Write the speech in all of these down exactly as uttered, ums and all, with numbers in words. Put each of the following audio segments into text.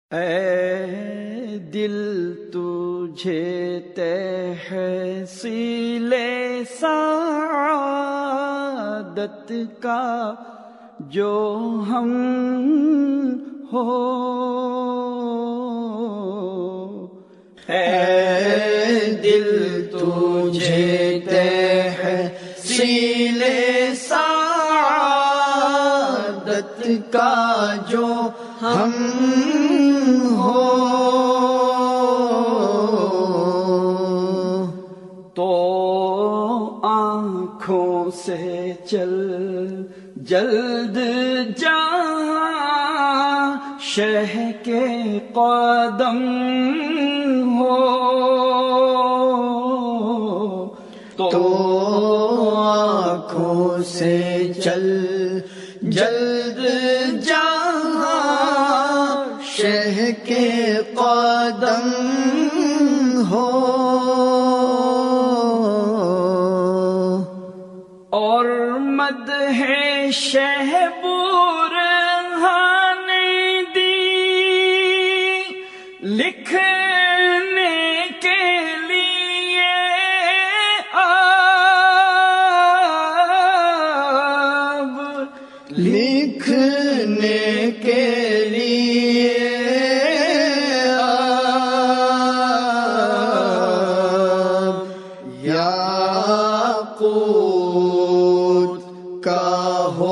اے دل تجھے تحصیل سعادت کا جو ہم ہو، اے دل تجھے تحصیل سعادت کا جو ہم ہو، تو آنکھوں سے چل جلد جا شہ کے قدم ہو، تو آنکھوں سے چل جلد جا شہ کے قدم ہو، اور مدح شہ برہان دی لکھنے کے لیے اب لکھنے کے لیے اب یاقوت کا ہو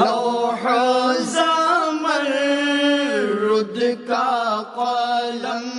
لوح زمرد کا قلم